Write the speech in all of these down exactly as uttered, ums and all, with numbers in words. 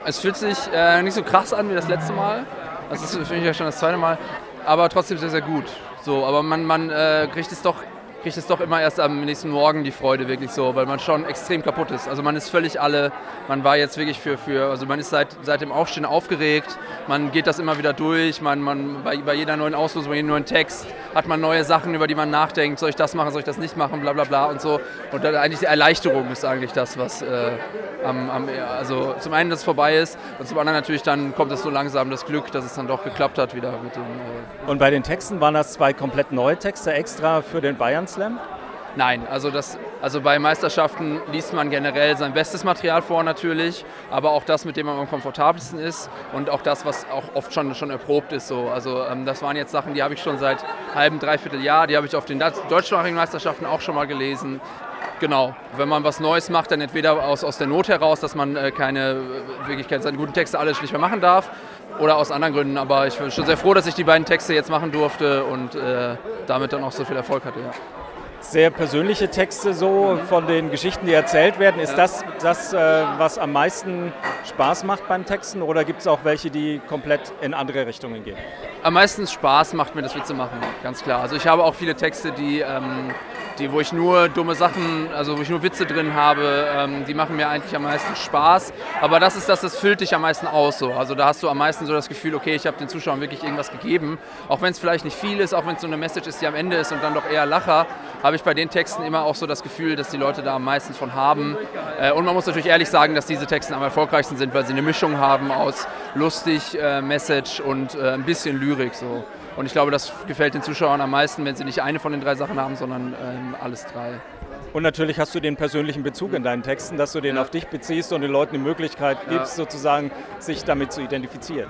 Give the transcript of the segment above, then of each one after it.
Es fühlt sich äh, nicht so krass an wie das letzte Mal. Das ist für mich ja schon das zweite Mal. Aber trotzdem sehr, sehr gut. So, aber man, man äh, kriegt es doch kriegt es doch immer erst am nächsten Morgen die Freude wirklich so, weil man schon extrem kaputt ist. Also man ist völlig alle, man war jetzt wirklich für, für also man ist seit, seit dem Aufstehen aufgeregt, man geht das immer wieder durch, man, man bei, bei jeder neuen Auslosung, bei jedem neuen Text hat man neue Sachen, über die man nachdenkt, soll ich das machen, soll ich das nicht machen, bla bla bla und so. Und dann eigentlich die Erleichterung ist eigentlich das, was äh, am, am, also zum einen, dass es vorbei ist und zum anderen natürlich dann kommt es so langsam das Glück, dass es dann doch geklappt hat wieder mit dem. Äh und bei den Texten waren das zwei komplett neue Texte extra für den Bayern Slam? Nein, also, das, also bei Meisterschaften liest man generell sein bestes Material vor natürlich, aber auch das, mit dem man am komfortabelsten ist und auch das, was auch oft schon, schon erprobt ist. So. Also ähm, das waren jetzt Sachen, die habe ich schon seit halbem, dreiviertel Jahr, die habe ich auf den deutschsprachigen Meisterschaften auch schon mal gelesen. Genau, wenn man was Neues macht, dann entweder aus, aus der Not heraus, dass man äh, keine, wirklich keine, seine guten Texte alle nicht mehr machen darf, oder aus anderen Gründen. Aber ich bin schon sehr froh, dass ich die beiden Texte jetzt machen durfte und äh, damit dann auch so viel Erfolg hatte. Ja. Sehr persönliche Texte so von den Geschichten, die erzählt werden. Ist das das, äh, was am meisten Spaß macht beim Texten oder gibt es auch welche, die komplett in andere Richtungen gehen? Am meisten Spaß macht mir das Witze machen, ganz klar. Also ich habe auch viele Texte, die, ähm, die, wo ich nur dumme Sachen, also wo ich nur Witze drin habe, ähm, die machen mir eigentlich am meisten Spaß. Aber das ist das, das füllt dich am meisten aus. So. Also da hast du am meisten so das Gefühl, okay, ich habe den Zuschauern wirklich irgendwas gegeben. Auch wenn es vielleicht nicht viel ist, auch wenn es so eine Message ist, die am Ende ist und dann doch eher Lacher, habe ich bei den Texten immer auch so das Gefühl, dass die Leute da am meisten von haben. Äh, und man muss natürlich ehrlich sagen, dass diese Texte am erfolgreichsten sind, weil sie eine Mischung haben aus lustig, äh, Message und äh, ein bisschen Lyrik. So. Und ich glaube, das gefällt den Zuschauern am meisten, wenn sie nicht eine von den drei Sachen haben, sondern ähm, alles drei. Und natürlich hast du den persönlichen Bezug in deinen Texten, dass du den ja. auf dich beziehst und den Leuten die Möglichkeit gibst, ja. sozusagen sich damit zu identifizieren.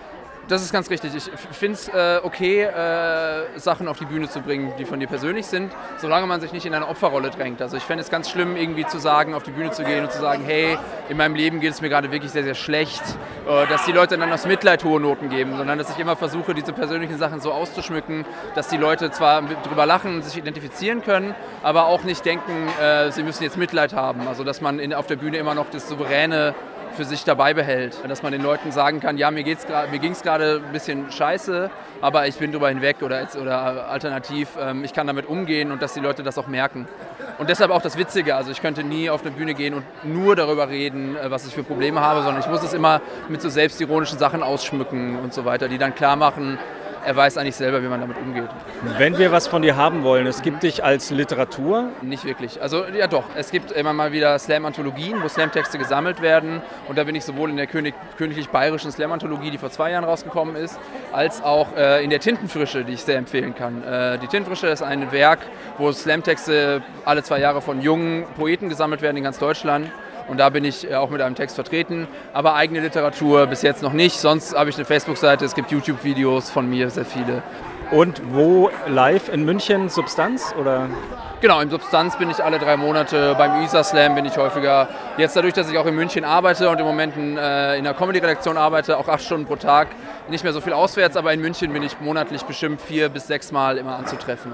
Das ist ganz richtig. Ich finde es äh, okay, äh, Sachen auf die Bühne zu bringen, die von dir persönlich sind, solange man sich nicht in eine Opferrolle drängt. Also ich fände es ganz schlimm, irgendwie zu sagen, auf die Bühne zu gehen und zu sagen, hey, in meinem Leben geht es mir gerade wirklich sehr, sehr schlecht, äh, dass die Leute dann aus Mitleid hohe Noten geben, sondern dass ich immer versuche, diese persönlichen Sachen so auszuschmücken, dass die Leute zwar drüber lachen und sich identifizieren können, aber auch nicht denken, äh, sie müssen jetzt Mitleid haben. Also dass man in, auf der Bühne immer noch das souveräne für sich dabei behält. Dass man den Leuten sagen kann, ja, mir, geht's mir ging es gerade ein bisschen scheiße, aber ich bin drüber hinweg oder, oder alternativ, ähm, ich kann damit umgehen und dass die Leute das auch merken. Und deshalb auch das Witzige, also ich könnte nie auf eine Bühne gehen und nur darüber reden, was ich für Probleme habe, sondern ich muss es immer mit so selbstironischen Sachen ausschmücken und so weiter, die dann klar machen, er weiß eigentlich selber, wie man damit umgeht. Wenn wir was von dir haben wollen, es gibt dich als Literatur? Nicht wirklich. Also ja doch, es gibt immer mal wieder Slam-Anthologien, wo Slam-Texte gesammelt werden. Und da bin ich sowohl in der König, königlich-bayerischen Slam-Anthologie, die vor zwei Jahren rausgekommen ist, als auch äh, in der Tintenfrische, die ich sehr empfehlen kann. Äh, die Tintenfrische ist ein Werk, wo Slam-Texte alle zwei Jahre von jungen Poeten gesammelt werden in ganz Deutschland. Und da bin ich auch mit einem Text vertreten, aber eigene Literatur bis jetzt noch nicht. Sonst habe ich eine Facebook-Seite, es gibt YouTube-Videos von mir, sehr viele. Und wo live in München Substanz? Oder? Genau, im Substanz bin ich alle drei Monate, beim Isar Slam bin ich häufiger. Jetzt dadurch, dass ich auch in München arbeite und im Moment in, äh, in der Comedy-Redaktion arbeite, auch acht Stunden pro Tag, nicht mehr so viel auswärts, aber in München bin ich monatlich bestimmt vier bis sechs Mal immer anzutreffen.